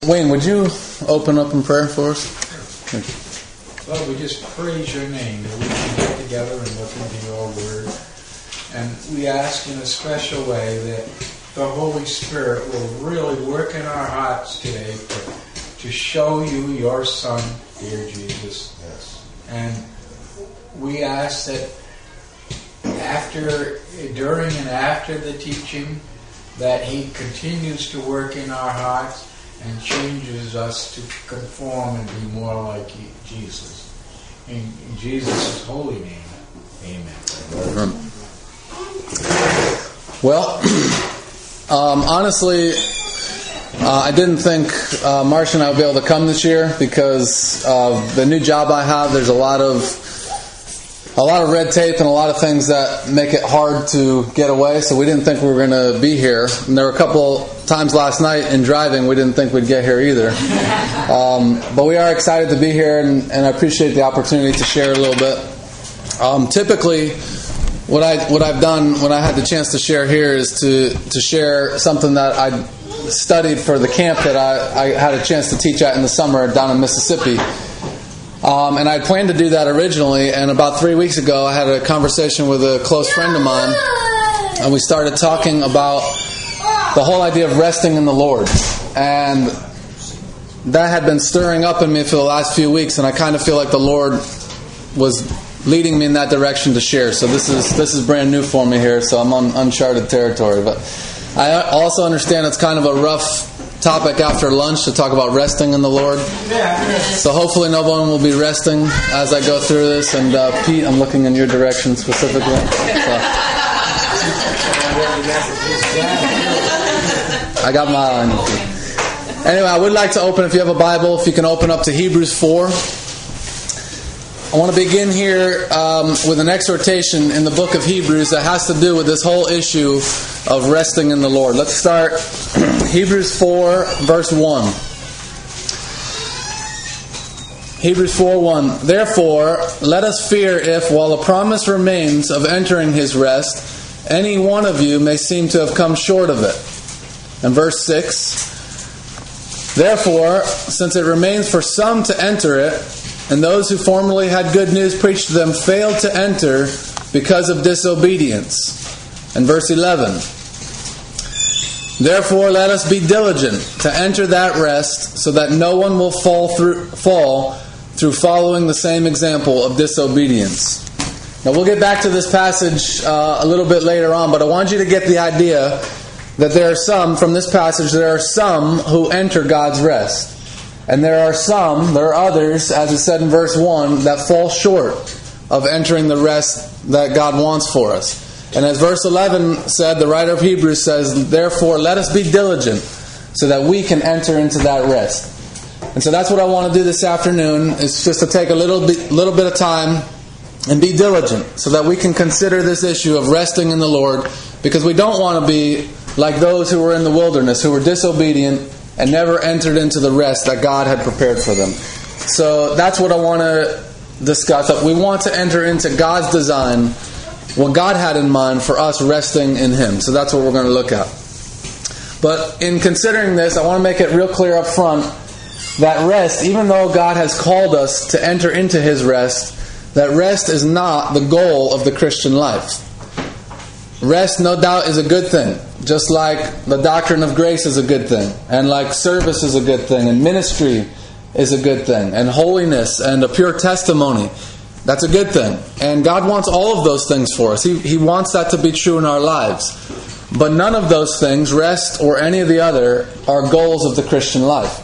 Wayne, would you open up in prayer for us? Lord, we just praise your name that we can get together and look into your word. And we ask in a special way that the Holy Spirit will really work in our hearts today to show you your Son, dear Jesus. Yes. And we ask that during and after the teaching, that He continues to work in our hearts and changes us to conform and be more like Jesus. In Jesus' holy name, amen. Well, honestly, I didn't think Marcia and I would be able to come this year because of the new job I have. There's a lot of red tape and a lot of things that make it hard to get away, so we didn't think we were going to be here. And there were a couple times last night in driving we didn't think we'd get here either. But we are excited to be here, and I appreciate the opportunity to share a little bit. Typically, what I've done when I had the chance to share here is to share something that I studied for the camp that I had a chance to teach at in the summer down in Mississippi. And I planned to do that originally, and about 3 weeks ago I had a conversation with a close friend of mine, and we started talking about the whole idea of resting in the Lord. And that had been stirring up in me for the last few weeks, and I kind of feel like the Lord was leading me in that direction to share. So this is brand new for me here, so I'm on uncharted territory. But I also understand it's kind of a rough topic after lunch to talk about resting in the Lord. So hopefully no one will be resting as I go through this. And Pete, I'm looking in your direction specifically. So. I got my eye on you. Anyway, I would like to open, if you have a Bible, if you can open up to Hebrews 4. I want to begin here with an exhortation in the book of Hebrews that has to do with this whole issue of resting in the Lord. Let's start Hebrews 4, verse 1. Hebrews 4:1. Therefore, let us fear if, while a promise remains of entering His rest, any one of you may seem to have come short of it. And verse 6. Therefore, since it remains for some to enter it, and those who formerly had good news preached to them failed to enter because of disobedience. And verse 11. Therefore let us be diligent to enter that rest, so that no one will fall through following the same example of disobedience. Now we'll get back to this passage a little bit later on, but I want you to get the idea that there are some, from this passage, there are some who enter God's rest. And there are others, as it said in verse 1, that fall short of entering the rest that God wants for us. And as verse 11 said, the writer of Hebrews says, therefore let us be diligent so that we can enter into that rest. And so that's what I want to do this afternoon, is just to take a little bit of time and be diligent so that we can consider this issue of resting in the Lord, because we don't want to be like those who were in the wilderness, who were disobedient and never entered into the rest that God had prepared for them. So that's what I want to discuss. That we want to enter into God's design, what God had in mind for us resting in Him. So that's what we're going to look at. But in considering this, I want to make it real clear up front that rest, even though God has called us to enter into His rest, that rest is not the goal of the Christian life. Rest, no doubt, is a good thing. Just like the doctrine of grace is a good thing. And like service is a good thing. And ministry is a good thing. And holiness and a pure testimony, that's a good thing. And God wants all of those things for us. He wants that to be true in our lives. But none of those things, rest or any of the other, are goals of the Christian life.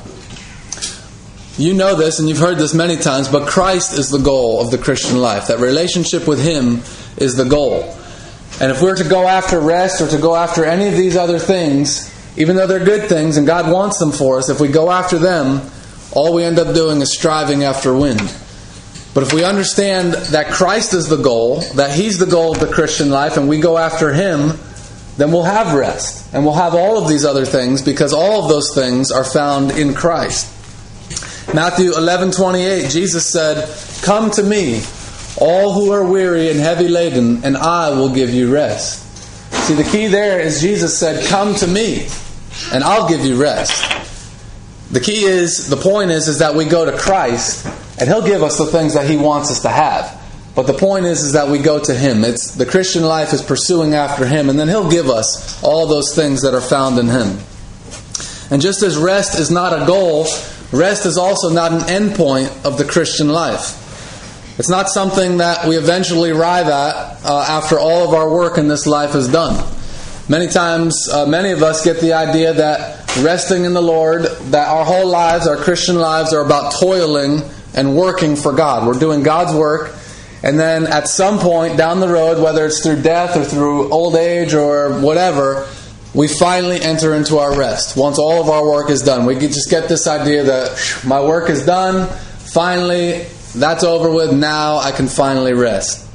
You know this and you've heard this many times, but Christ is the goal of the Christian life. That relationship with Him is the goal. And if we're to go after rest or to go after any of these other things, even though they're good things and God wants them for us, if we go after them, all we end up doing is striving after wind. But if we understand that Christ is the goal, that He's the goal of the Christian life, and we go after Him, then we'll have rest. And we'll have all of these other things, because all of those things are found in Christ. Matthew 11:28, Jesus said, "Come to me, all who are weary and heavy laden, and I will give you rest." See, the key there is Jesus said, "Come to me, and I'll give you rest." The point is that we go to Christ, and He'll give us the things that He wants us to have. But the point is that we go to Him. The Christian life is pursuing after Him, and then He'll give us all those things that are found in Him. And just as rest is not a goal, rest is also not an end point of the Christian life. It's not something that we eventually arrive at after all of our work in this life is done. Many times, many of us get the idea that resting in the Lord, that our whole lives, our Christian lives, are about toiling and working for God. We're doing God's work, and then at some point down the road, whether it's through death or through old age or whatever, we finally enter into our rest. Once all of our work is done, we just get this idea that my work is done, finally, that's over with, now I can finally rest.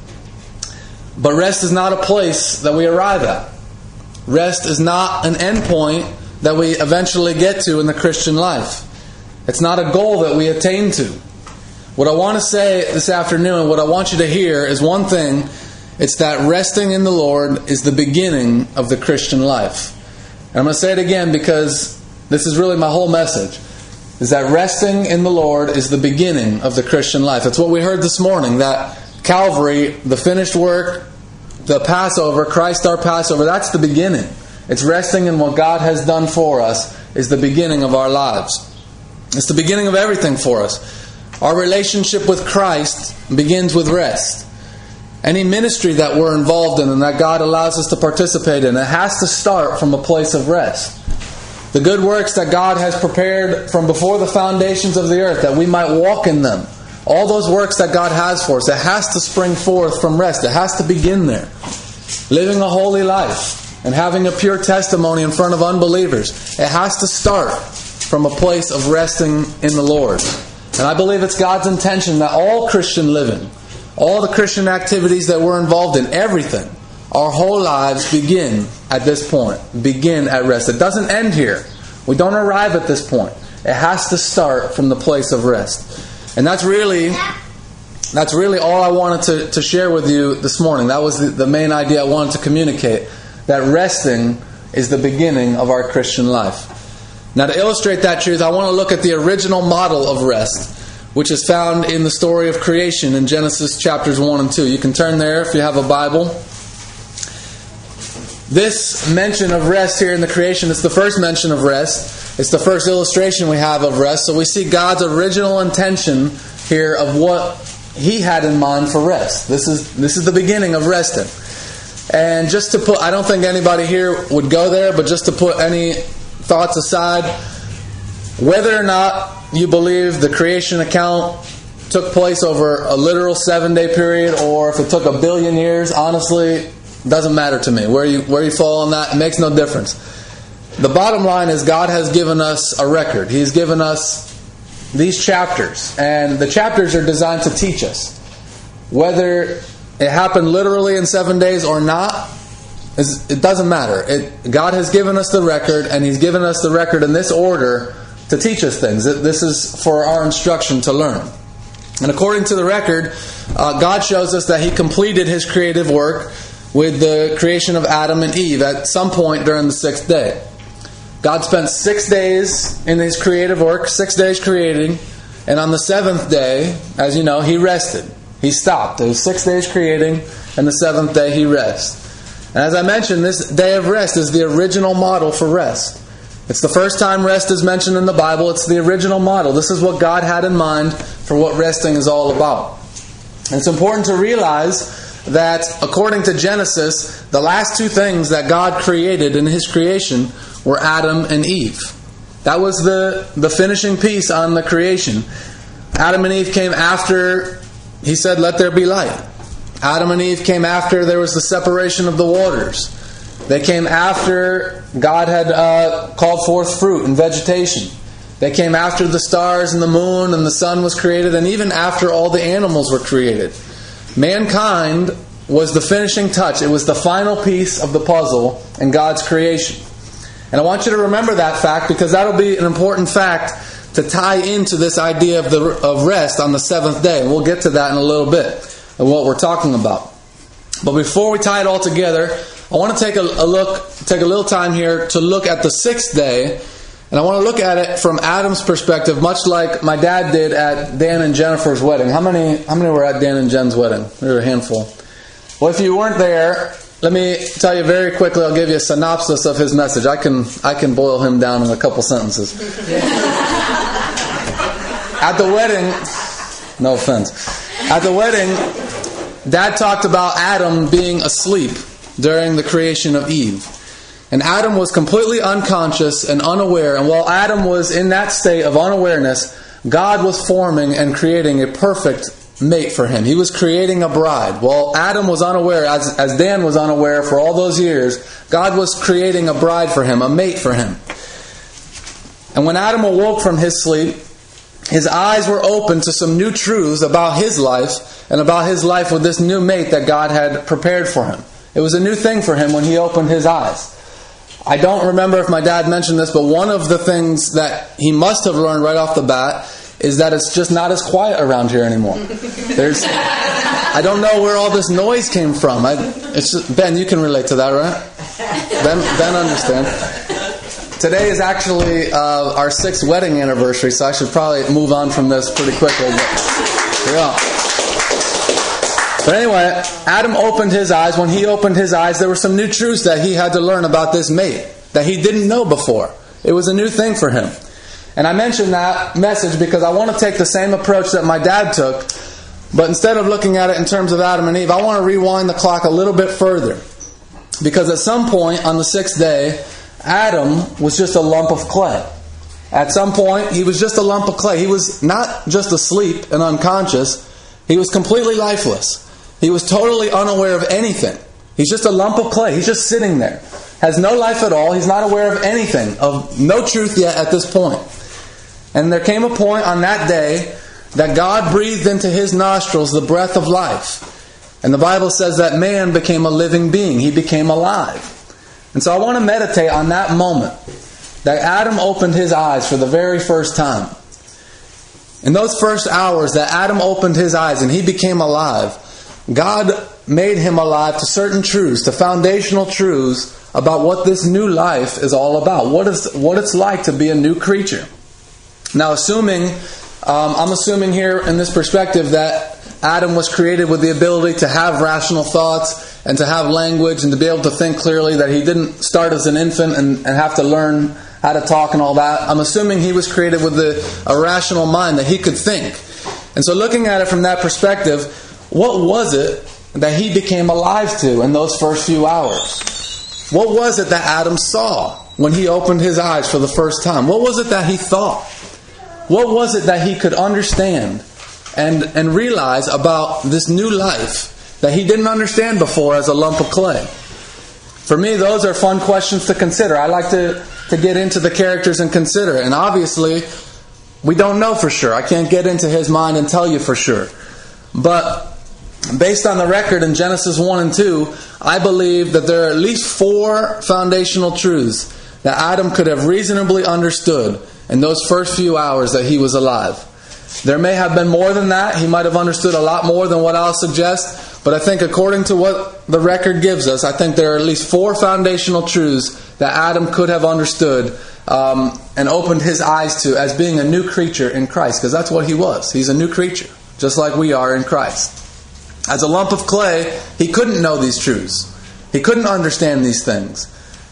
But rest is not a place that we arrive at. Rest is not an end point that we eventually get to in the Christian life. It's not a goal that we attain to. What I want to say this afternoon, what I want you to hear is one thing. It's that resting in the Lord is the beginning of the Christian life. And I'm going to say it again because this is really my whole message. Is that resting in the Lord is the beginning of the Christian life. That's what we heard this morning, that Calvary, the finished work, the Passover, Christ our Passover, that's the beginning. It's resting in what God has done for us is the beginning of our lives. It's the beginning of everything for us. Our relationship with Christ begins with rest. Any ministry that we're involved in and that God allows us to participate in, it has to start from a place of rest. The good works that God has prepared from before the foundations of the earth, that we might walk in them. All those works that God has for us, it has to spring forth from rest. It has to begin there. Living a holy life and having a pure testimony in front of unbelievers, it has to start from a place of resting in the Lord. And I believe it's God's intention that all Christian living, all the Christian activities that we're involved in, everything, our whole lives begin at this point. Begin at rest. It doesn't end here. We don't arrive at this point. It has to start from the place of rest. And that's really all I wanted to share with you this morning. That was the main idea I wanted to communicate. That resting is the beginning of our Christian life. Now, to illustrate that truth, I want to look at the original model of rest, which is found in the story of creation in Genesis chapters 1 and 2. You can turn there if you have a Bible. This mention of rest here in the creation, it's the first mention of rest. It's the first illustration we have of rest. So we see God's original intention here of what He had in mind for rest. This is the beginning of resting. And just to put, I don't think anybody here would go there, but just to put any thoughts aside, whether or not you believe the creation account took place over a literal 7-day period, or if it took 1 billion years, honestly, doesn't matter to me. Where you fall on that, it makes no difference. The bottom line is God has given us a record. He's given us these chapters, and the chapters are designed to teach us. Whether it happened literally in 7 days or not, it doesn't matter. God has given us the record, and He's given us the record in this order to teach us things. This is for our instruction to learn. And according to the record, God shows us that He completed His creative work with the creation of Adam and Eve at some point during the 6th day. God spent 6 days in His creative work, 6 days creating, and on the 7th day, as you know, He rested. He stopped. It was 6 days creating, and the 7th day He rested. And as I mentioned, this day of rest is the original model for rest. It's the first time rest is mentioned in the Bible. It's the original model. This is what God had in mind for what resting is all about. And it's important to realize that according to Genesis, the last two things that God created in His creation were Adam and Eve. That was the finishing piece on the creation. Adam and Eve came after He said, "Let there be light." Adam and Eve came after there was the separation of the waters. They came after God had called forth fruit and vegetation. They came after the stars and the moon and the sun was created, and even after all the animals were created. Mankind was the finishing touch. It was the final piece of the puzzle in God's creation. And I want you to remember that fact, because that'll be an important fact to tie into this idea of rest on the 7th day. And we'll get to that in a little bit, and what we're talking about. But before we tie it all together, I want to take a little time here to look at the 6th day And I want to look at it from Adam's perspective, much like my dad did at Dan and Jennifer's wedding. How many were at Dan and Jen's wedding? There were a handful. Well, if you weren't there, let me tell you very quickly. I'll give you a synopsis of his message. I can boil him down in a couple sentences. At the wedding, no offense. At the wedding, Dad talked about Adam being asleep during the creation of Eve. And Adam was completely unconscious and unaware. And while Adam was in that state of unawareness, God was forming and creating a perfect mate for him. He was creating a bride. While Adam was unaware, as Dan was unaware for all those years, God was creating a bride for him, a mate for him. And when Adam awoke from his sleep, his eyes were open to some new truths about his life and about his life with this new mate that God had prepared for him. It was a new thing for him when he opened his eyes. I don't remember if my dad mentioned this, but one of the things that he must have learned right off the bat is that it's just not as quiet around here anymore. I don't know where all this noise came from. Ben, you can relate to that, right? Ben understands. Today is actually our 6th wedding anniversary, so I should probably move on from this pretty quickly. But anyway, Adam opened his eyes. When he opened his eyes, there were some new truths that he had to learn about this mate that he didn't know before. It was a new thing for him. And I mentioned that message because I want to take the same approach that my dad took, but instead of looking at it in terms of Adam and Eve, I want to rewind the clock a little bit further. Because at some point on the 6th day, Adam was just a lump of clay. At some point, he was just a lump of clay. He was not just asleep and unconscious. He was completely lifeless. He was totally unaware of anything. He's just a lump of clay. He's just sitting there. Has no life at all. He's not aware of anything, of no truth yet at this point. And there came a point on that day that God breathed into his nostrils the breath of life. And the Bible says that man became a living being. He became alive. And so I want to meditate on that moment that Adam opened his eyes for the very first time. In those first hours that Adam opened his eyes and he became alive, God made him alive to certain truths, to foundational truths about what this new life is all about, what it's like to be a new creature. Now, I'm assuming here in this perspective that Adam was created with the ability to have rational thoughts and to have language and to be able to think clearly, that he didn't start as an infant and have to learn how to talk and all that. I'm assuming he was created with a rational mind that he could think. And so looking at it from that perspective, what was it that he became alive to in those first few hours? What was it that Adam saw when he opened his eyes for the first time? What was it that he thought? What was it that he could understand and realize about this new life that he didn't understand before as a lump of clay? For me, those are fun questions to consider. I like to get into the characters and consider. And obviously, we don't know for sure. I can't get into his mind and tell you for sure. But based on the record in Genesis 1 and 2, I believe that there are at least 4 foundational truths that Adam could have reasonably understood in those first few hours that he was alive. There may have been more than that. He might have understood a lot more than what I'll suggest. But I think according to what the record gives us, I think there are at least 4 foundational truths that Adam could have understood and opened his eyes to as being a new creature in Christ. Because that's what he was. He's a new creature, just like we are in Christ. As a lump of clay, he couldn't know these truths. He couldn't understand these things.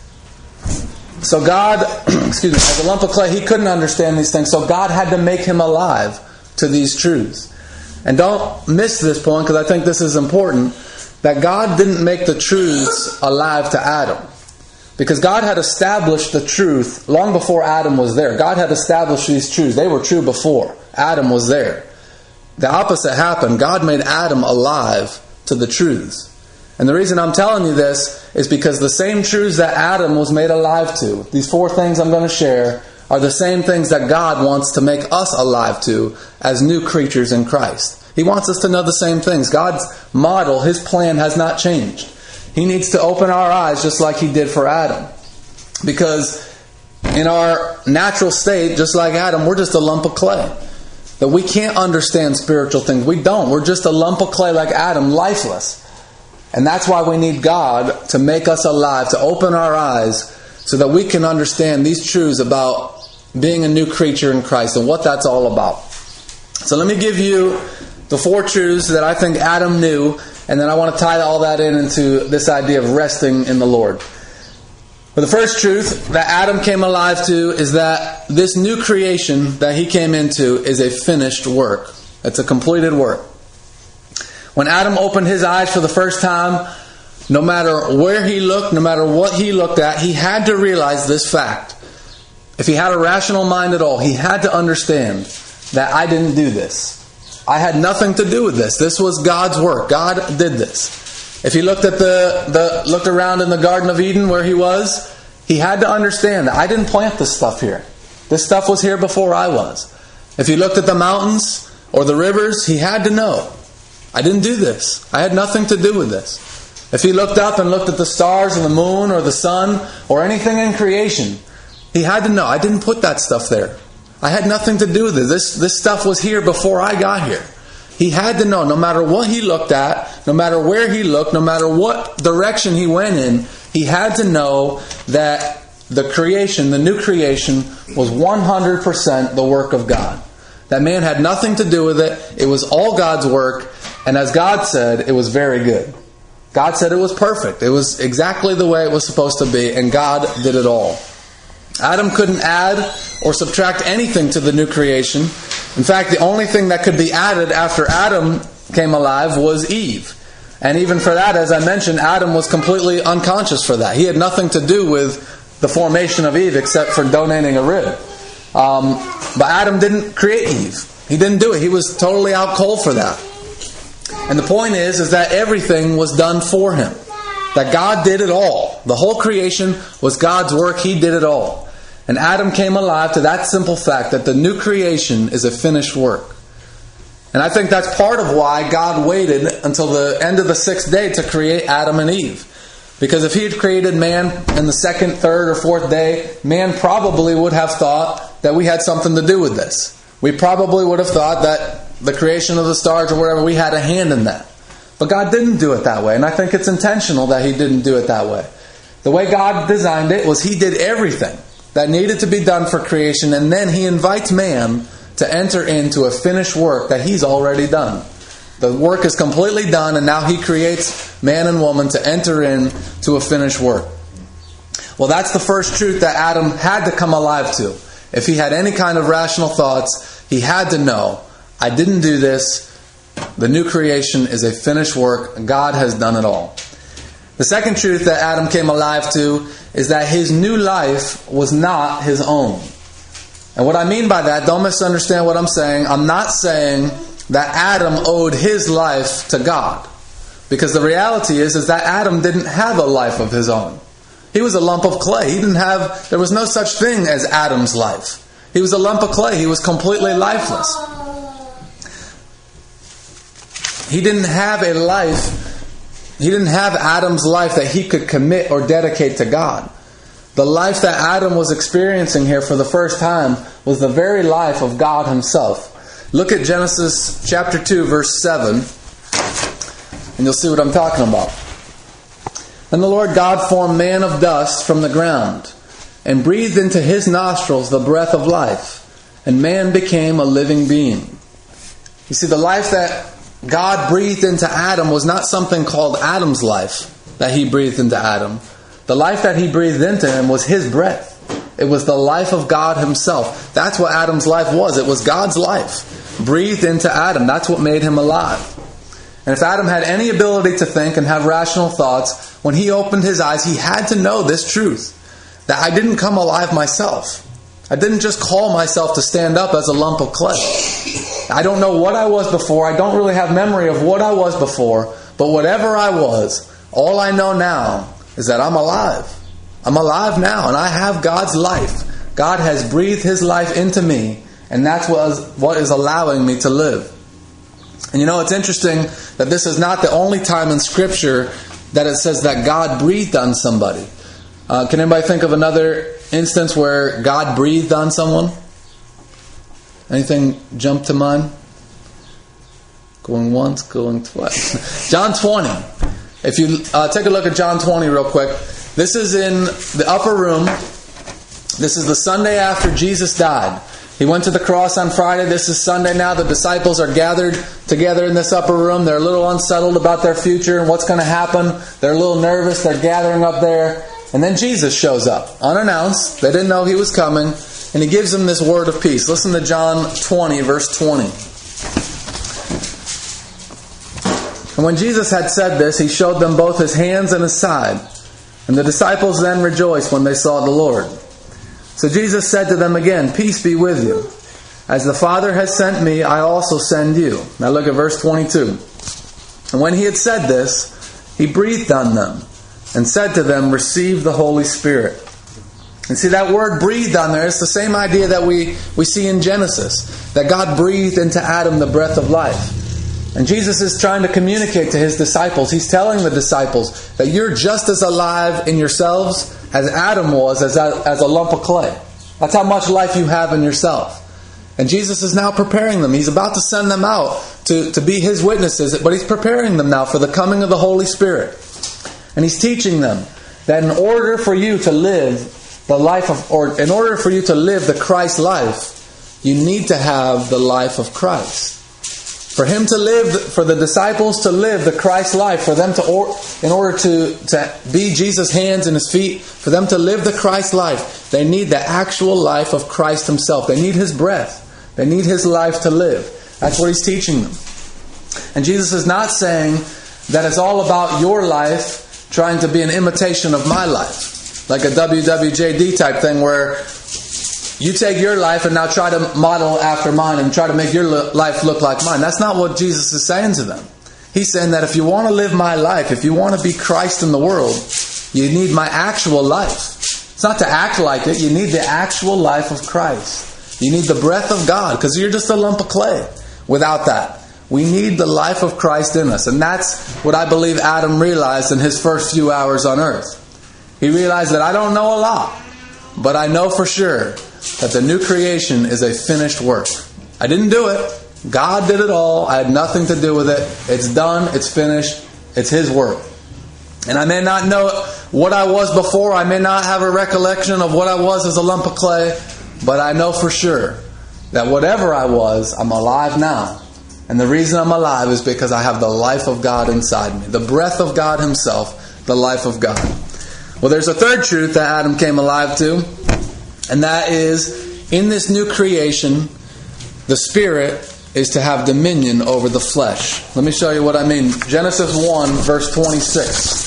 So God, as a lump of clay, he couldn't understand these things. So God had to make him alive to these truths. And don't miss this point, because I think this is important, that God didn't make the truths alive to Adam. Because God had established the truth long before Adam was there. God had established these truths. They were true before Adam was there. The opposite happened. God made Adam alive to the truths. And the reason I'm telling you this is because the same truths that Adam was made alive to, these 4 things I'm going to share, are the same things that God wants to make us alive to as new creatures in Christ. He wants us to know the same things. God's model, his plan has not changed. He needs to open our eyes just like he did for Adam. Because in our natural state, just like Adam, we're just a lump of clay. That we can't understand spiritual things. We don't. We're just a lump of clay like Adam, lifeless. And that's why we need God to make us alive, to open our eyes so that we can understand these truths about being a new creature in Christ and what that's all about. So let me give you the 4 truths that I think Adam knew, and then I want to tie all that into this idea of resting in the Lord. But the first truth that Adam came alive to is that this new creation that he came into is a finished work. It's a completed work. When Adam opened his eyes for the first time, no matter where he looked, no matter what he looked at, he had to realize this fact. If he had a rational mind at all, he had to understand that I didn't do this. I had nothing to do with this. This was God's work. God did this. If he looked at looked around in the Garden of Eden where he was, he had to understand that I didn't plant this stuff here. This stuff was here before I was. If he looked at the mountains or the rivers, he had to know I didn't do this. I had nothing to do with this. If he looked up and looked at the stars and the moon or the sun or anything in creation, he had to know I didn't put that stuff there. I had nothing to do with it. This stuff was here before I got here. He had to know, no matter what he looked at, no matter where he looked, no matter what direction he went in, he had to know that the creation, the new creation, was 100% the work of God. That man had nothing to do with it. It was all God's work. And as God said, it was very good. God said it was perfect. It was exactly the way it was supposed to be, and God did it all. Adam couldn't add or subtract anything to the new creation. In fact, the only thing that could be added after Adam came alive was Eve. And even for that, as I mentioned, Adam was completely unconscious for that. He had nothing to do with the formation of Eve except for donating a rib. But Adam didn't create Eve. He didn't do it. He was totally out cold for that. And the point is that everything was done for him. That God did it all. The whole creation was God's work. He did it all. And Adam came alive to that simple fact that the new creation is a finished work. And I think that's part of why God waited until the end of the 6th day to create Adam and Eve. Because if He had created man in the 2nd, 3rd, or 4th day, man probably would have thought that we had something to do with this. We probably would have thought that the creation of the stars or whatever, we had a hand in that. But God didn't do it that way. And I think it's intentional that He didn't do it that way. The way God designed it was He did everything that needed to be done for creation, and then He invites man to enter into a finished work that He's already done. The work is completely done, and now He creates man and woman to enter into a finished work. Well, that's the first truth that Adam had to come alive to. If he had any kind of rational thoughts, he had to know, I didn't do this. The new creation is a finished work. God has done it all. The second truth that Adam came alive to is that his new life was not his own. And what I mean by that, don't misunderstand what I'm saying. I'm not saying that Adam owed his life to God. Because the reality is that Adam didn't have a life of his own. He was a lump of clay. There was no such thing as Adam's life. He was a lump of clay. He was completely lifeless. He didn't have a life. He didn't have Adam's life that he could commit or dedicate to God. The life that Adam was experiencing here for the first time was the very life of God Himself. Look at Genesis chapter 2, verse 7, and you'll see what I'm talking about. And the Lord God formed man of dust from the ground, and breathed into his nostrils the breath of life, and man became a living being. You see, the life that God breathed into Adam was not something called Adam's life that He breathed into Adam. The life that He breathed into him was His breath. It was the life of God Himself. That's what Adam's life was. It was God's life breathed into Adam. That's what made him alive. And if Adam had any ability to think and have rational thoughts, when he opened his eyes, he had to know this truth. That I didn't come alive myself. I didn't just call myself to stand up as a lump of clay. I don't know what I was before. I don't really have memory of what I was before. But whatever I was, all I know now is that I'm alive. I'm alive now, and I have God's life. God has breathed His life into me, and that's what is allowing me to live. And you know, it's interesting that this is not the only time in Scripture that it says that God breathed on somebody. Can anybody think of another instance where God breathed on someone? Anything jump to mind? Going once, going twice. John 20. If you take a look at John 20 real quick. This is in the upper room This is the Sunday after Jesus died. He went to the cross on Friday. This is Sunday now. The disciples are gathered together in this upper room. They're a little unsettled about their future and what's going to happen. They're a little nervous. They're gathering up there. And then Jesus shows up, unannounced. They didn't know He was coming. And He gives them this word of peace. Listen to John 20, verse 20. And when Jesus had said this, He showed them both His hands and His side. And the disciples then rejoiced when they saw the Lord. So Jesus said to them again, "Peace be with you. As the Father has sent me, I also send you." Now look at verse 22. And when He had said this, He breathed on them and said to them, "Receive the Holy Spirit." And see, that word breathed on there, it's the same idea that we see in Genesis. That God breathed into Adam the breath of life. And Jesus is trying to communicate to His disciples. He's telling the disciples that you're just as alive in yourselves as Adam was as a lump of clay. That's how much life you have in yourself. And Jesus is now preparing them. He's about to send them out to be His witnesses, but He's preparing them now for the coming of the Holy Spirit. And He's teaching them that in order for you to live in order for you to live the Christ life, you need to have the life of Christ. For the disciples to live the Christ life, for them in order to be Jesus' hands and His feet, for them to live the Christ life, they need the actual life of Christ Himself. They need His breath. They need His life to live. That's what He's teaching them. And Jesus is not saying that it's all about your life trying to be an imitation of my life. Like a WWJD type thing where you take your life and now try to model after mine and try to make your life look like mine. That's not what Jesus is saying to them. He's saying that if you want to live my life, if you want to be Christ in the world, you need my actual life. It's not to act like it. You need the actual life of Christ. You need the breath of God, because you're just a lump of clay without that. We need the life of Christ in us. And that's what I believe Adam realized in his first few hours on earth. He realized that I don't know a lot, but I know for sure that the new creation is a finished work. I didn't do it. God did it all. I had nothing to do with it. It's done. It's finished. It's His work. And I may not know what I was before. I may not have a recollection of what I was as a lump of clay. But I know for sure that whatever I was, I'm alive now. And the reason I'm alive is because I have the life of God inside me. The breath of God Himself. The life of God. Well, there's a third truth that Adam came alive to. And that is, in this new creation, the Spirit is to have dominion over the flesh. Let me show you what I mean. Genesis 1, verse 26.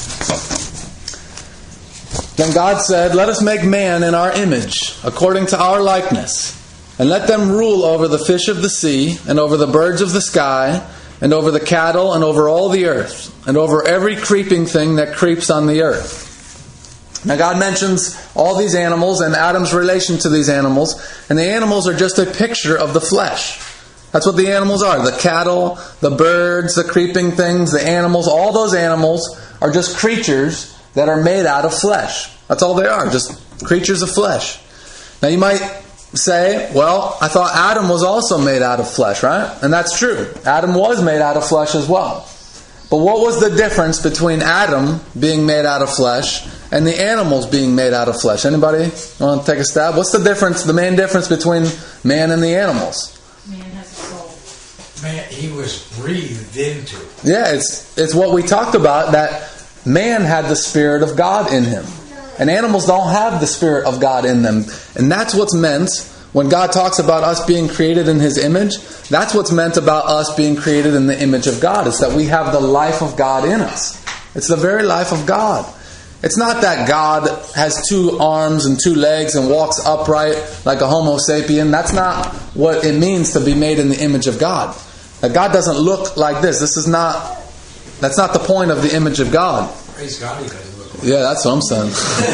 Then God said, "Let us make man in our image, according to our likeness, and let them rule over the fish of the sea, and over the birds of the sky, and over the cattle, and over all the earth, and over every creeping thing that creeps on the earth." Now God mentions all these animals and Adam's relation to these animals. And the animals are just a picture of the flesh. That's what the animals are. The cattle, the birds, the creeping things, the animals. All those animals are just creatures that are made out of flesh. That's all they are. Just creatures of flesh. Now you might say, well, I thought Adam was also made out of flesh, right? And that's true. Adam was made out of flesh as well. But what was the difference between Adam being made out of flesh and the animals being made out of flesh? Anybody want to take a stab? What's the difference, the main difference between man and the animals? Man has a soul. Man, he was breathed into. Yeah, it's what we talked about, that man had the Spirit of God in him. And animals don't have the Spirit of God in them. And that's what's meant when God talks about us being created in His image. That's what's meant about us being created in the image of God. It's that we have the life of God in us. It's the very life of God. It's not that God has 2 arms and 2 legs and walks upright like a Homo sapien. That's not what it means to be made in the image of God. That God doesn't look like this. That's not the point of the image of God. Praise God, He doesn't look like Yeah, that's what I'm saying.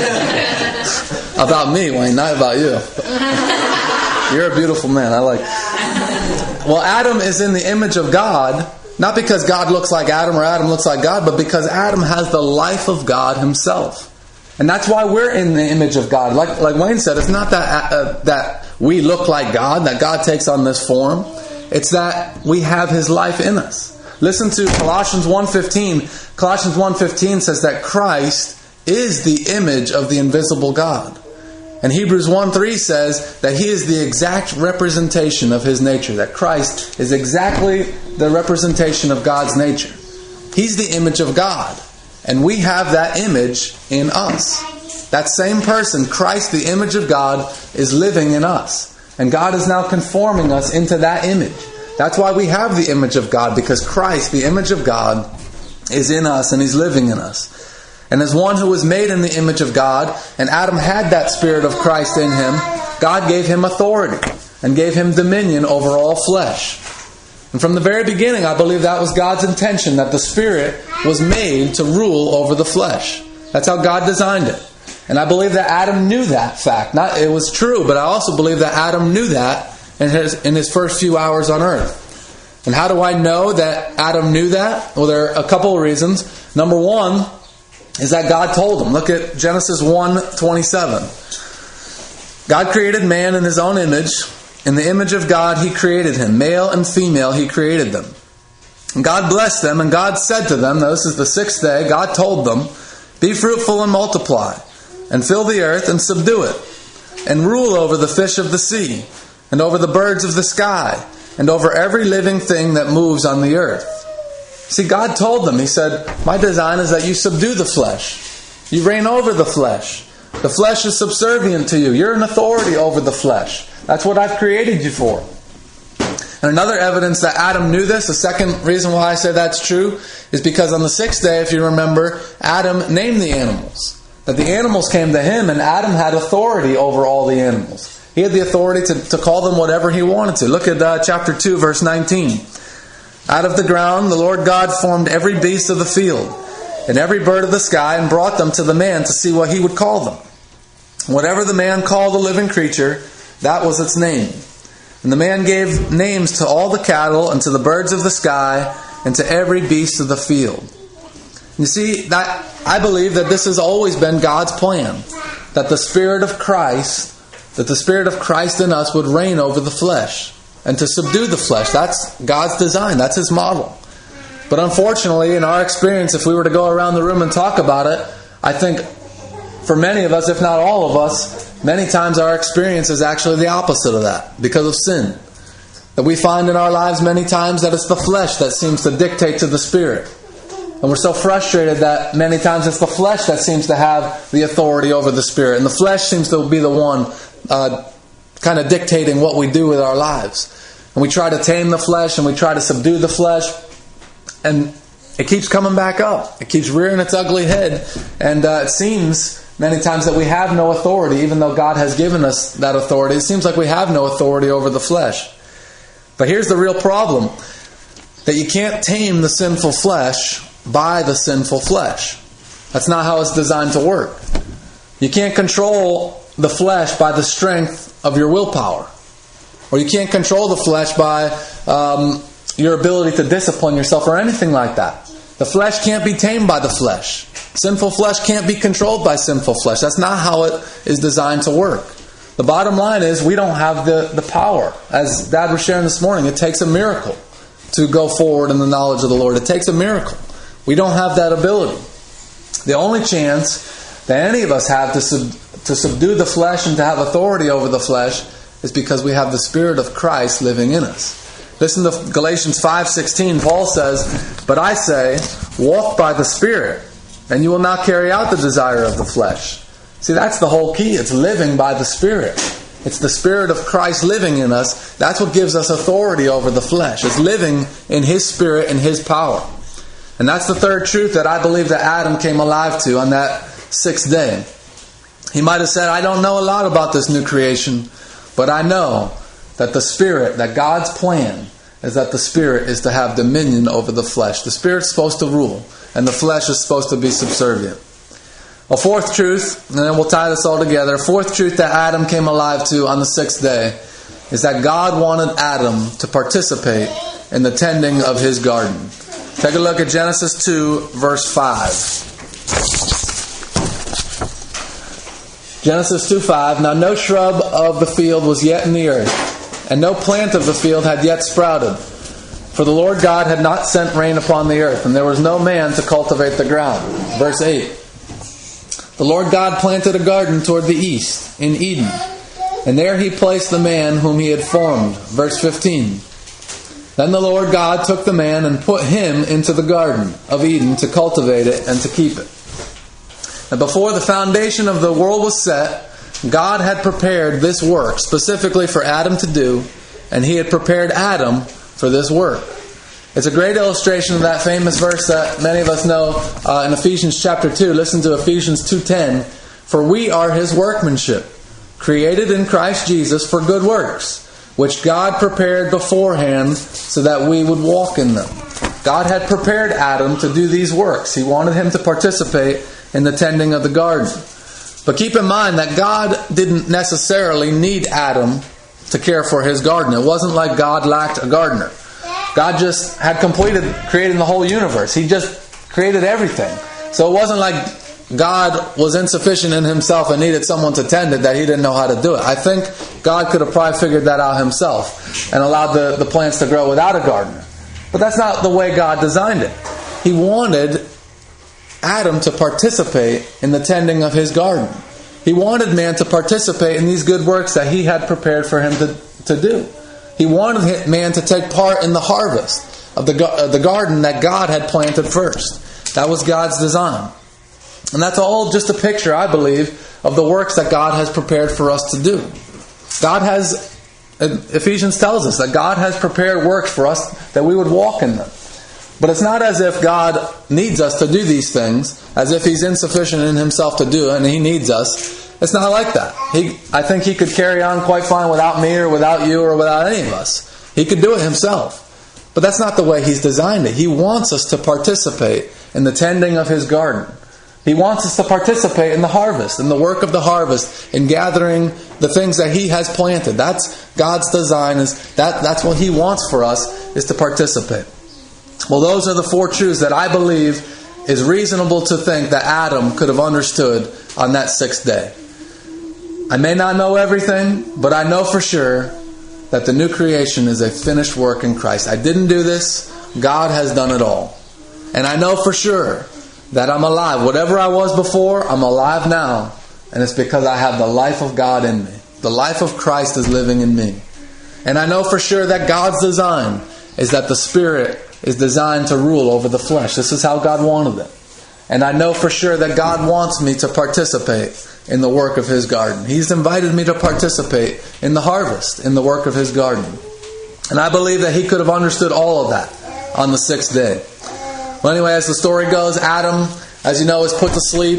About me, Wayne, not about you. You're a beautiful man. I like. Well, Adam is in the image of God, not because God looks like Adam or Adam looks like God, but because Adam has the life of God Himself. And that's why we're in the image of God. Like Wayne said, it's not that we look like God, that God takes on this form. It's that we have His life in us. Listen to Colossians 1:15. Colossians 1:15 says that Christ is the image of the invisible God. And Hebrews 1:3 says that He is the exact representation of His nature, that Christ is exactly the representation of God's nature. He's the image of God, and we have that image in us. That same person, Christ, the image of God, is living in us. And God is now conforming us into that image. That's why we have the image of God, because Christ, the image of God, is in us and He's living in us. And as one who was made in the image of God, and Adam had that Spirit of Christ in him, God gave him authority and gave him dominion over all flesh. And from the very beginning, I believe that was God's intention, that the Spirit was made to rule over the flesh. That's how God designed it. And I believe that Adam knew that fact. It was true, but I also believe that Adam knew that in his first few hours on earth. And how do I know that Adam knew that? Well, there are a couple of reasons. Number one is that God told him. Look at Genesis 1:27. God created man in His own image. In the image of God He created him. Male and female He created them. And God blessed them, and God said to them, now this is the sixth day, God told them, be fruitful and multiply, and fill the earth and subdue it, and rule over the fish of the sea, and over the birds of the sky, and over every living thing that moves on the earth. See, God told them, He said, my design is that you subdue the flesh. You reign over the flesh. The flesh is subservient to you. You're an authority over the flesh. That's what I've created you for. And another evidence that Adam knew this, the second reason why I say that's true, is because on the sixth day, if you remember, Adam named the animals. That the animals came to him, and Adam had authority over all the animals. He had the authority to call them whatever he wanted to. Look at chapter 2, verse 19. Out of the ground the Lord God formed every beast of the field, and every bird of the sky, and brought them to the man to see what he would call them. Whatever the man called a living creature, that was its name. And the man gave names to all the cattle, and to the birds of the sky, and to every beast of the field. You see, that I believe that this has always been God's plan, that the Spirit of Christ in us would reign over the flesh and to subdue the flesh. That's God's design. That's His model. But unfortunately, in our experience, if we were to go around the room and talk about it, I think for many of us, if not all of us, many times our experience is actually the opposite of that because of sin. That we find in our lives many times that it's the flesh that seems to dictate to the Spirit. And we're so frustrated that many times it's the flesh that seems to have the authority over the Spirit. And the flesh seems to be the one kind of dictating what we do with our lives. And we try to tame the flesh and we try to subdue the flesh. And it keeps coming back up. It keeps rearing its ugly head. And it seems many times that we have no authority, even though God has given us that authority. It seems like we have no authority over the flesh. But here's the real problem. That you can't tame the sinful flesh by the sinful flesh. That's not how it's designed to work. You can't control the flesh by the strength of your willpower. Or you can't control the flesh by your ability to discipline yourself or anything like that. The flesh can't be tamed by the flesh. Sinful flesh can't be controlled by sinful flesh. That's not how it is designed to work. The bottom line is we don't have the power. As Dad was sharing this morning, it takes a miracle to go forward in the knowledge of the Lord. It takes a miracle. We don't have that ability. The only chance that any of us have to subdue the flesh and to have authority over the flesh is because we have the Spirit of Christ living in us. Listen to Galatians 5:16. Paul says, "But I say, walk by the Spirit, and you will not carry out the desire of the flesh." See, that's the whole key. It's living by the Spirit. It's the Spirit of Christ living in us. That's what gives us authority over the flesh. It's living in His Spirit and His power. And that's the third truth that I believe that Adam came alive to on that sixth day. He might have said, I don't know a lot about this new creation, but I know that the Spirit, that God's plan is that the Spirit is to have dominion over the flesh. The Spirit's supposed to rule, and the flesh is supposed to be subservient. A fourth truth, and then we'll tie this all together. A fourth truth that Adam came alive to on the sixth day is that God wanted Adam to participate in the tending of His garden. Take a look at Genesis 2, verse 5. Genesis 2:5. Now no shrub of the field was yet in the earth, and no plant of the field had yet sprouted. For the Lord God had not sent rain upon the earth, and there was no man to cultivate the ground. Verse 8. the Lord God planted a garden toward the east, in Eden, and there He placed the man whom He had formed. Verse 15. Then the Lord God took the man and put him into the garden of Eden to cultivate it and to keep it. And before the foundation of the world was set, God had prepared this work specifically for Adam to do, and He had prepared Adam for this work. It's a great illustration of that famous verse that many of us know in Ephesians chapter 2. Listen to Ephesians 2:10. For we are His workmanship, created in Christ Jesus for good works, which God prepared beforehand so that we would walk in them. God had prepared Adam to do these works. He wanted him to participate in the tending of the garden. But keep in mind that God didn't necessarily need Adam to care for his garden. It wasn't like God lacked a gardener. God just had completed creating the whole universe. He just created everything. So it wasn't like God was insufficient in Himself and needed someone to tend it, that He didn't know how to do it. I think God could have probably figured that out Himself and allowed the plants to grow without a gardener. But that's not the way God designed it. He wanted Adam to participate in the tending of his garden. He wanted man to participate in these good works that He had prepared for him to do. He wanted man to take part in the harvest of the garden that God had planted first. That was God's design. And that's all just a picture, I believe, of the works that God has prepared for us to do. God has, Ephesians tells us that God has prepared works for us that we would walk in them. But it's not as if God needs us to do these things, as if He's insufficient in Himself to do it and He needs us. It's not like that. I think He could carry on quite fine without me or without you or without any of us. He could do it Himself. But that's not the way He's designed it. He wants us to participate in the tending of His garden. He wants us to participate in the harvest, in the work of the harvest, in gathering the things that He has planted. That's God's design. That's what He wants for us, is to participate. Well, those are the four truths that I believe is reasonable to think that Adam could have understood on that sixth day. I may not know everything, but I know for sure that the new creation is a finished work in Christ. I didn't do this. God has done it all. And I know for sure that I'm alive. Whatever I was before, I'm alive now. And it's because I have the life of God in me. The life of Christ is living in me. And I know for sure that God's design is that the Spirit is designed to rule over the flesh. This is how God wanted it. And I know for sure that God wants me to participate in the work of His garden. He's invited me to participate in the harvest, in the work of His garden. And I believe that He could have understood all of that on the sixth day. Well, anyway, as the story goes, Adam, as you know, is put to sleep.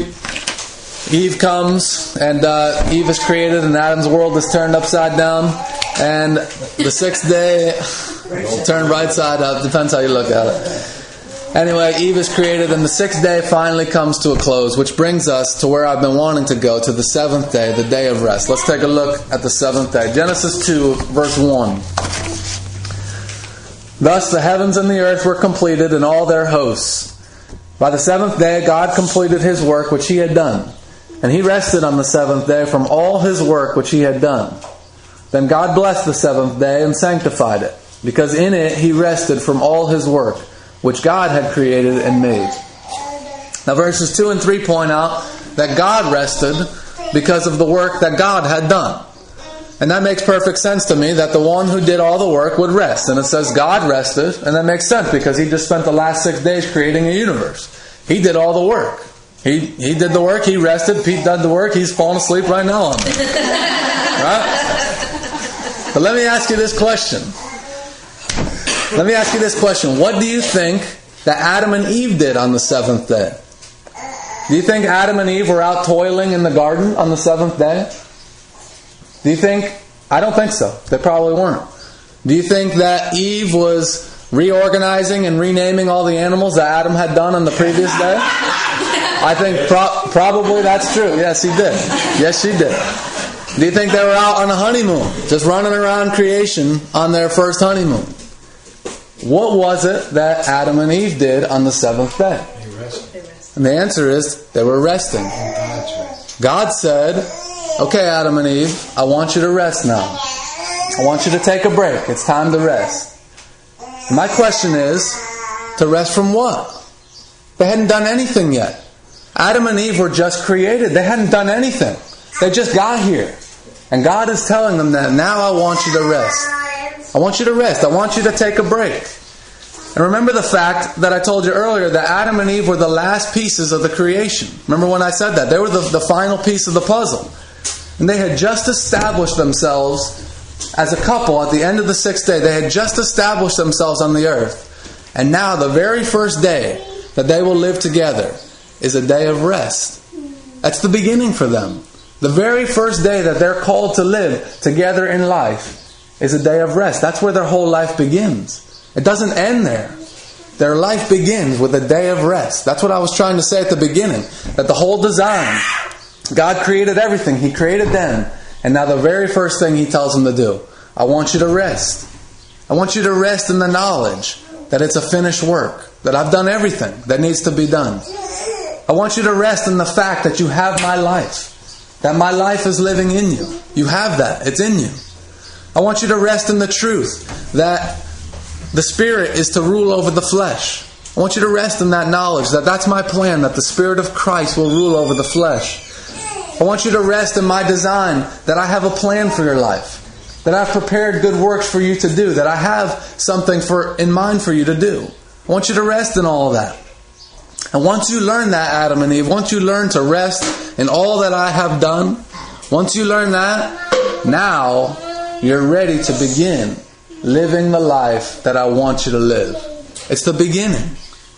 Eve comes, and Eve is created, and Adam's world is turned upside down. And the sixth day, turned right side up, depends how you look at it. Anyway, Eve is created, and the sixth day finally comes to a close, which brings us to where I've been wanting to go, to the seventh day, the day of rest. Let's take a look at the seventh day. Genesis 2, verse 1. Thus the heavens and the earth were completed, and all their hosts. By the seventh day God completed His work which He had done. And He rested on the seventh day from all His work which He had done. Then God blessed the seventh day and sanctified it, because in it He rested from all His work which God had created and made. Now verses 2 and 3 point out that God rested because of the work that God had done. And that makes perfect sense to me, that the one who did all the work would rest. And it says God rested, and that makes sense because He just spent the last 6 days creating a universe. He did all the work. He did the work, He rested, Pete did the work, he's falling asleep right now on me. Right? But let me ask you this question. What do you think that Adam and Eve did on the seventh day? Do you think Adam and Eve were out toiling in the garden on the seventh day? Do you think? I don't think so. They probably weren't. Do you think that Eve was reorganizing and renaming all the animals that Adam had done on the previous day? I think probably that's true. Yes, he did. Yes, she did. Do you think they were out on a honeymoon, just running around creation on their first honeymoon? What was it that Adam and Eve did on the seventh day? They rested. And the answer is they were resting. God said, okay, Adam and Eve, I want you to rest now. I want you to take a break. It's time to rest. My question is, to rest from what? They hadn't done anything yet. Adam and Eve were just created. They hadn't done anything. They just got here. And God is telling them that now I want you to rest. I want you to rest. I want you to take a break. And remember the fact that I told you earlier that Adam and Eve were the last pieces of the creation. Remember when I said that? They were the final piece of the puzzle. And they had just established themselves as a couple at the end of the 6th day. They had just established themselves on the earth. And now the very first day that they will live together is a day of rest. That's the beginning for them. The very first day that they're called to live together in life is a day of rest. That's where their whole life begins. It doesn't end there. Their life begins with a day of rest. That's what I was trying to say at the beginning. That the whole design, God created everything. He created them. And now the very first thing He tells them to do, I want you to rest. I want you to rest in the knowledge that it's a finished work. That I've done everything that needs to be done. I want you to rest in the fact that you have my life. That my life is living in you. You have that. It's in you. I want you to rest in the truth that the Spirit is to rule over the flesh. I want you to rest in that knowledge that that's my plan, that the Spirit of Christ will rule over the flesh. I want you to rest in my design, that I have a plan for your life. That I've prepared good works for you to do. That I have something in mind for you to do. I want you to rest in all of that. And once you learn that, Adam and Eve, once you learn to rest in all that I have done, once you learn that, now you're ready to begin living the life that I want you to live. It's the beginning.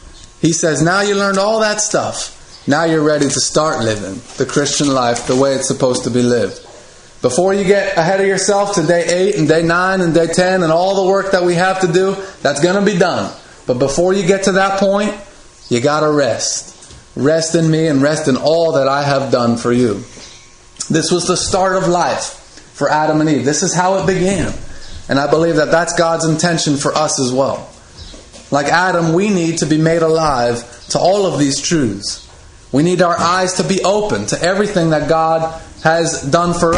He says, now you learned all that stuff. Now you're ready to start living the Christian life the way it's supposed to be lived. Before you get ahead of yourself to day 8 and day 9 and day 10 and all the work that we have to do, that's going to be done. But before you get to that point, you got to rest. Rest in me and rest in all that I have done for you. This was the start of life for Adam and Eve. This is how it began. And I believe that that's God's intention for us as well. Like Adam, we need to be made alive to all of these truths. We need our eyes to be open to everything that God has done for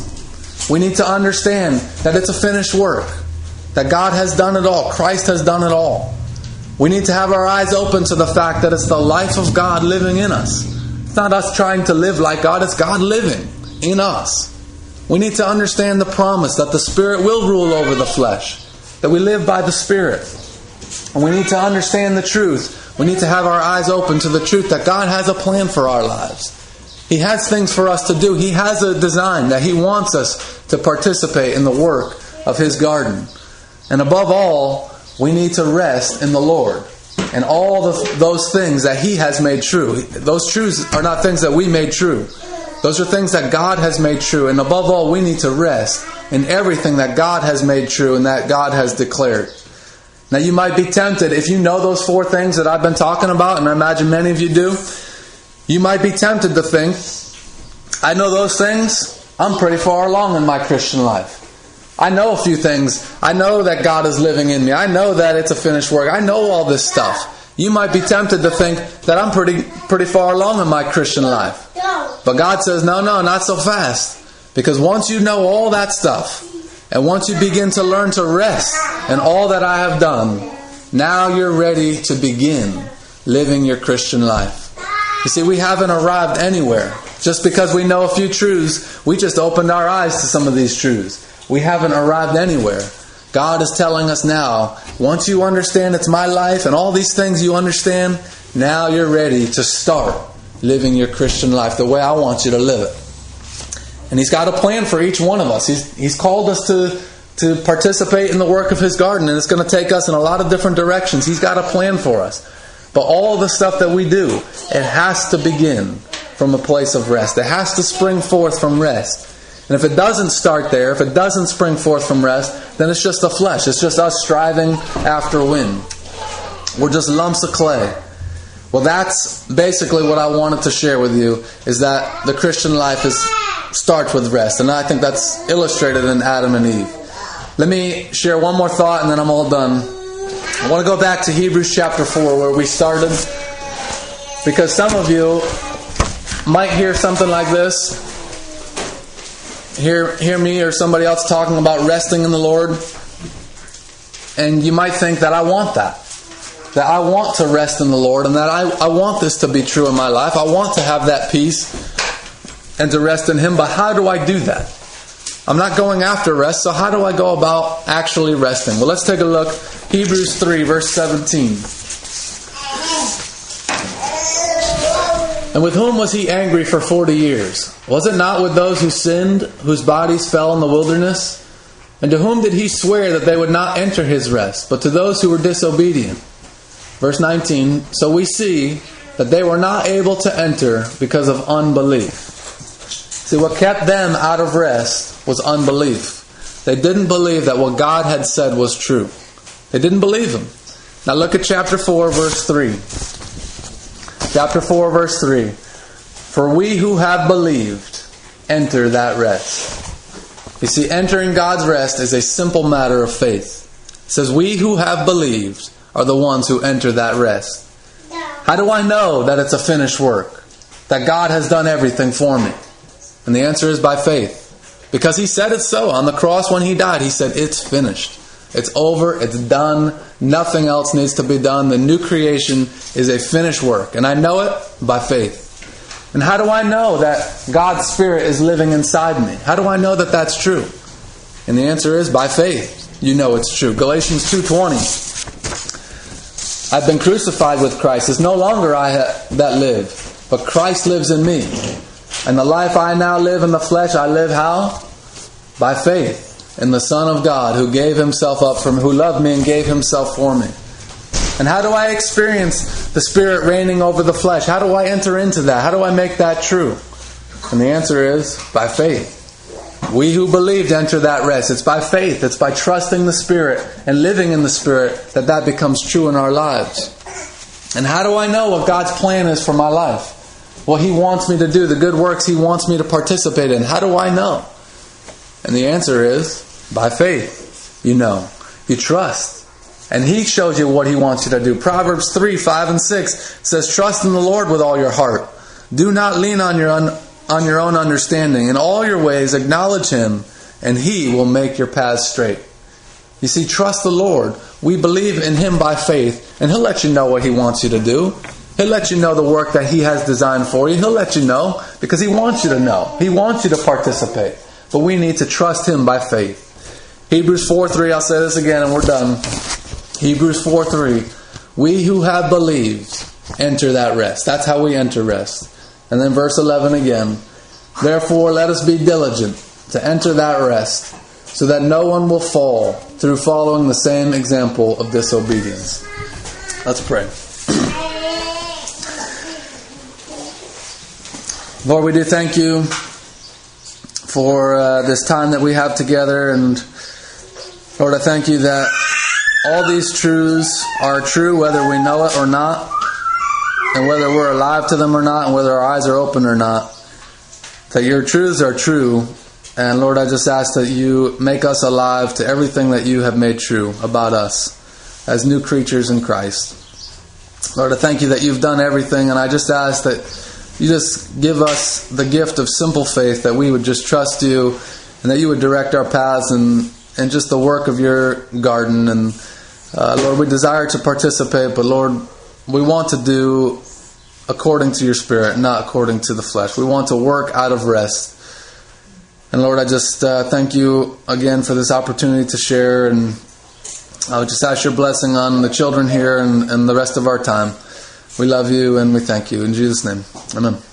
us. We need to understand that it's a finished work. That God has done it all. Christ has done it all. We need to have our eyes open to the fact that it's the life of God living in us. It's not us trying to live like God. It's God living in us. We need to understand the promise that the Spirit will rule over the flesh. That we live by the Spirit. And we need to understand the truth. We need to have our eyes open to the truth that God has a plan for our lives. He has things for us to do. He has a design that He wants us to participate in the work of His garden. And above all, we need to rest in the Lord and all those things that He has made true. Those truths are not things that we made true. Those are things that God has made true. And above all, we need to rest in everything that God has made true and that God has declared. Now you might be tempted, if you know those 4 things that I've been talking about, and I imagine many of you do, you might be tempted to think, I know those things, I'm pretty far along in my Christian life. I know a few things. I know that God is living in me. I know that it's a finished work. I know all this stuff. You might be tempted to think that I'm pretty far along in my Christian life. But God says, no, not so fast. Because once you know all that stuff, and once you begin to learn to rest in all that I have done, now you're ready to begin living your Christian life. You see, we haven't arrived anywhere. Just because we know a few truths, we just opened our eyes to some of these truths. We haven't arrived anywhere. God is telling us now, once you understand it's my life and all these things you understand, now you're ready to start living your Christian life the way I want you to live it. And He's got a plan for each one of us. He's called us to participate in the work of His garden, and it's going to take us in a lot of different directions. He's got a plan for us. But all the stuff that we do, it has to begin from a place of rest. It has to spring forth from rest. And if it doesn't start there, if it doesn't spring forth from rest, then it's just the flesh. It's just us striving after wind. We're just lumps of clay. Well, that's basically what I wanted to share with you, is that the Christian life starts with rest. And I think that's illustrated in Adam and Eve. Let me share one more thought and then I'm all done. I want to go back to Hebrews chapter 4 where we started. Because some of you might hear something like this. Hear me or somebody else talking about resting in the Lord, and you might think that I want that. that I want to rest in the Lord and that I want this to be true in my life. I want to have that peace and to rest in Him. But how do I do that? I'm not going after rest, so how do I go about actually resting? Well, let's take a look. Hebrews 3, verse 17. And with whom was He angry for 40 years? Was it not with those who sinned, whose bodies fell in the wilderness? And to whom did He swear that they would not enter His rest, but to those who were disobedient? Verse 19, so we see that they were not able to enter because of unbelief. See, what kept them out of rest was unbelief. They didn't believe that what God had said was true. They didn't believe Him. Now look at chapter 4, verse 3. Chapter 4, verse 3. For we who have believed enter that rest. You see, entering God's rest is a simple matter of faith. It says, we who have believed are the ones who enter that rest. How do I know that it's a finished work? That God has done everything for me? And the answer is by faith. Because He said it so. On the cross when He died, He said, it's finished. It's over. It's done. Nothing else needs to be done. The new creation is a finished work. And I know it by faith. And how do I know that God's Spirit is living inside me? How do I know that that's true? And the answer is by faith. You know it's true. Galatians 2:20. I've been crucified with Christ. It's no longer I that live, but Christ lives in me. And the life I now live in the flesh, I live how? By faith in the Son of God who gave Himself up for me, who loved me and gave Himself for me. And how do I experience the Spirit reigning over the flesh? How do I enter into that? How do I make that true? And the answer is by faith. We who believed enter that rest. It's by faith. It's by trusting the Spirit and living in the Spirit that becomes true in our lives. And how do I know what God's plan is for my life? What He wants me to do, the good works He wants me to participate in. How do I know? And the answer is by faith. You know. You trust. And He shows you what He wants you to do. Proverbs 3, 5 and 6 says, trust in the Lord with all your heart. Do not lean on your own understanding. In all your ways acknowledge Him, and He will make your paths straight. You see, trust the Lord. We believe in Him by faith, and He'll let you know what He wants you to do. He'll let you know the work that He has designed for you. He'll let you know because He wants you to know. He wants you to participate. But we need to trust Him by faith. Hebrews 4:3, I'll say this again and we're done. Hebrews 4:3. We who have believed enter that rest. That's how we enter rest. And then verse 11 again. Therefore let us be diligent to enter that rest, so that no one will fall through following the same example of disobedience. Let's pray. Lord, we do thank You for this time that we have together. And Lord, I thank You that all these truths are true whether we know it or not, and whether we're alive to them or not, and whether our eyes are open or not. That Your truths are true. And Lord, I just ask that You make us alive to everything that You have made true about us as new creatures in Christ. Lord, I thank You that You've done everything, and I just ask that You just give us the gift of simple faith, that we would just trust You, and that You would direct our paths and just the work of Your garden. And Lord, we desire to participate, but Lord, we want to do according to Your Spirit, not according to the flesh. We want to work out of rest. And Lord, I just thank You again for this opportunity to share, and I would just ask Your blessing on the children here and the rest of our time. We love You and we thank You. In Jesus' name, amen.